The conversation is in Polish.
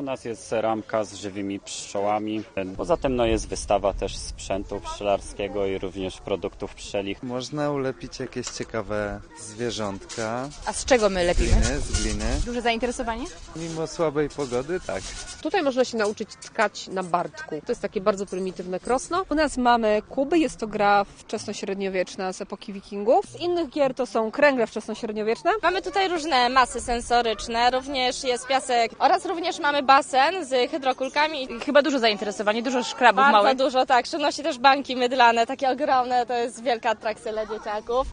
U nas jest ramka z żywymi pszczołami. Poza tym jest wystawa też sprzętu pszczelarskiego i również produktów pszczelich. Można ulepić jakieś ciekawe zwierzątka. A z czego my lepimy? Z gliny. Duże zainteresowanie? Mimo słabej pogody, tak. Tutaj można się nauczyć tkać na bartku. To jest takie bardzo prymitywne krosno. U nas mamy kuby, jest to gra wczesnośredniowieczna z epoki wikingów. Z innych gier to są kręgle wczesnośredniowieczne. Mamy tutaj różne masy sensoryczne, również jest piasek oraz również mamy basen z hydrokulkami. Chyba duże zainteresowanie, dużo szkrabów Bardzo małych. dużo, tak. Przynosi też banki mydlane, takie ogromne, to jest wielka atrakcja dla dzieciaków.